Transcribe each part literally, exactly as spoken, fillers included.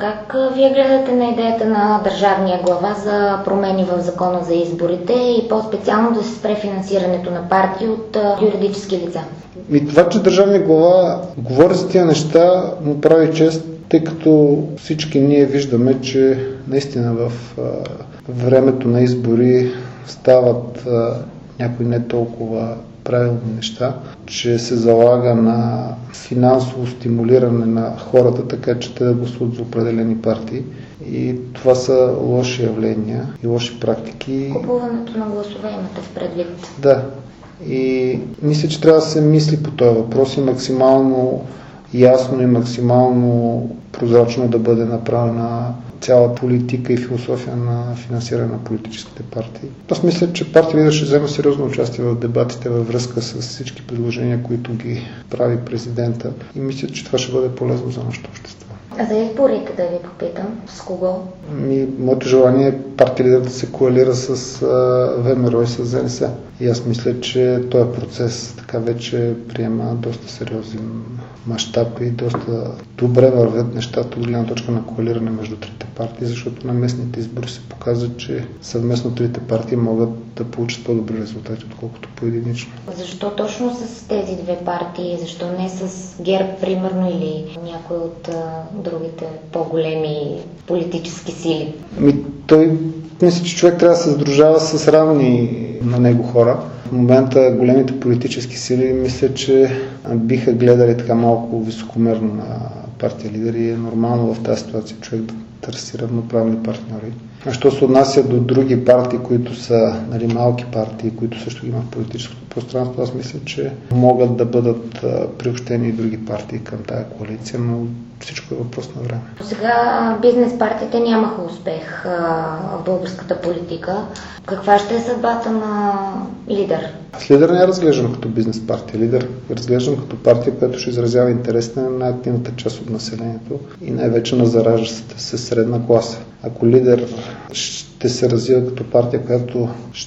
как вие гледате на идеята на държавния глава за промени в закона за изборите и по-специално да се спре финансирането на партии от юридически лица? И това, че държавния глава говори за тия неща, му прави чест, тъй като всички ние виждаме, че наистина в а, времето на избори стават а, някои не толкова правилни неща, че се залага на финансово стимулиране на хората, така че те да гласуват за определени партии. И това са лоши явления и лоши практики. Купуването на гласове имате в предвид. Да. И мисля, че трябва да се мисли по този въпрос и максимално ясно и максимално прозрачно да бъде направена цяла политика и философия на финансиране на политическите партии. Аз мисля, че партия лидер ще вземе сериозно участие в дебатите във връзка с всички предложения, които ги прави президента. И мисля, че това ще бъде полезно за нашето общество. А за изборите да ви попитам, с кого? Ми, моето желание е партия лидер да се коалира с а, ВМРО и с ЗНС. И аз мисля, че този процес така вече приема доста сериозен мащаб и доста добре вървят нещата от гледна точка на коалиране между трите партии, защото на местните избори се показва, че съвместно трите партии могат да получат по-добри резултати, отколкото поединично. Защо точно с тези две партии? Защо не с ГЕРБ, примерно, или някой от а, другите по-големи политически сили? Ми, той мисля, че човек трябва да се сдружава с равни на него хора. В момента големите политически сили мисля, че биха гледали така малко високомерно на партия лидер и е нормално в тази ситуация човек да търси равноправни партньори. А що се отнася до други партии, които са нали, малки партии, които също имат политическото пространство, аз мисля, че могат да бъдат приобщени и други партии към тая коалиция, но всичко е въпрос на време. Сега бизнес партиите нямаха успех а, в българската политика. Каква ще е съдбата на лидер? Аз лидер не я разглеждам като бизнес партия. Лидер разглеждам като партия, която ще изразява интересите на най-активната част от населението и най-вече на зараждащата се средна класа. Ако лидер ще се развива като партия, която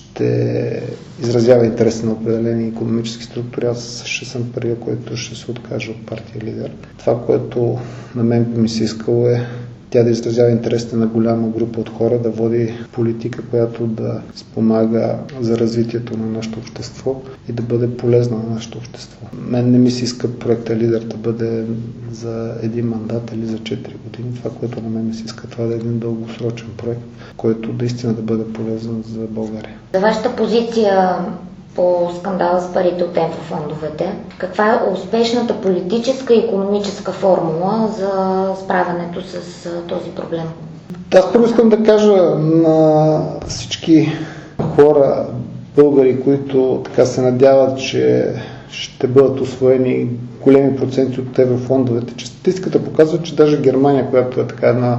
ще изразява интереси на определени икономически структури, аз ще съм първия, който ще се откаже от партия лидер. Това, което на мен би ми се искало е тя да изразява интересите на голяма група от хора, да води политика, която да спомага за развитието на нашето общество и да бъде полезна на нашето общество. Мен не ми се иска проекта Лидер да бъде за един мандат или за четири години. Това, което на мен ми се иска, това да е един дългосрочен проект, който наистина да бъде полезен за България. За вашата позиция по скандала с парите от еврофондовете, каква е успешната политическа и икономическа формула за справянето с този проблем? Аз първо искам да кажа на всички хора, българи, които така се надяват, че ще бъдат усвоени големи проценти от еврофондовете, че статистиката показва, че даже Германия, която е така една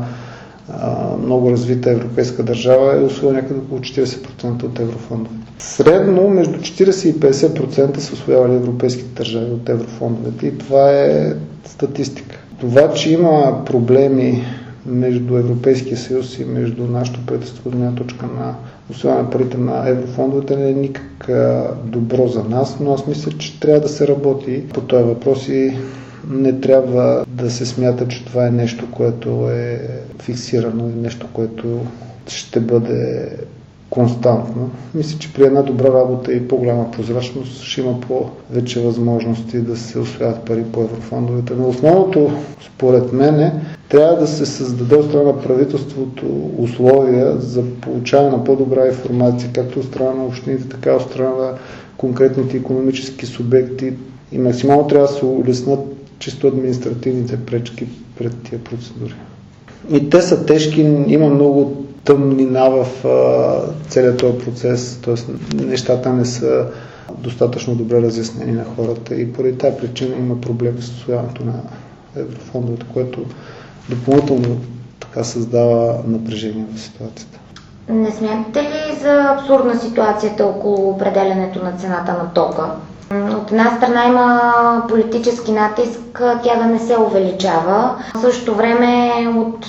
много развита европейска държава, е усвоила някъде около четирийсет процента от еврофондовете. Средно между четирийсет и петдесет процента са усвоявали европейските държави от еврофондовете и това е статистика. Това, че има проблеми между Европейския съюз и между нашето правителство от една точка на усвояване на парите на еврофондовете не е никак добро за нас, но аз мисля, че трябва да се работи по този въпрос и не трябва да се смята, че това е нещо, което е фиксирано и нещо, което ще бъде константно. Мисля, че при една добра работа и по-голяма прозрачност ще има повече възможности да се усвояват пари по еврофондовете. Но основното, според мен, трябва да се създаде от страна на правителството условия за получаване на по-добра информация, както от страна на общините, така и от страна на конкретните икономически субекти. И максимално трябва да се улеснат чисто административните пречки пред тия процедури. И те са тежки, има много тъмнина в а, целият този процес, т.е. нещата не са достатъчно добре разяснени на хората и поради тази причина има проблеми с усвояването на еврофондовете, което допълнително така създава напрежение в ситуацията. Не смятате ли за абсурдна ситуацията около определянето на цената на тока? От една страна има политически натиск тя да не се увеличава. В същото време от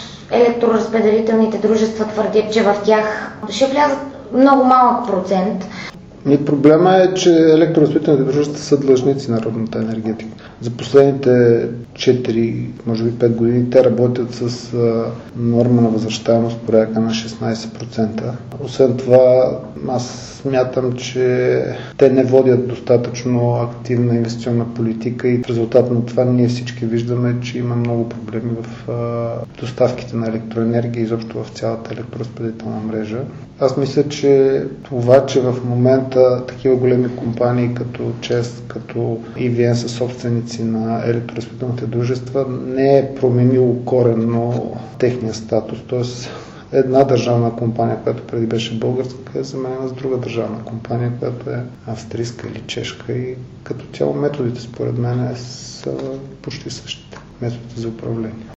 електроразпределителните дружества твърдят, че в тях ще влязат много малък процент. И проблема е, че електроразпределителните дружества са длъжници на народната енергетика. За последните четири, може би пет години те работят с а, норма на възвръщаемост порядка на шестнайсет процента. Освен това, аз смятам, че те не водят достатъчно активна инвестиционна политика и в резултат на това ние всички виждаме, че има много проблеми в а, доставките на електроенергия, изобщо в цялата електроразпределителна мрежа. Аз мисля, че това, че в момента такива големи компании като ЧЕЗ, като и ви ен са собственици на електроразпределителните дружества, не е променило коренно техния статус. Тоест, една държавна компания, която преди беше българска, е заменена с друга държавна компания, която е австрийска или чешка и като цяло методите според мен са почти същите. Методите за управление.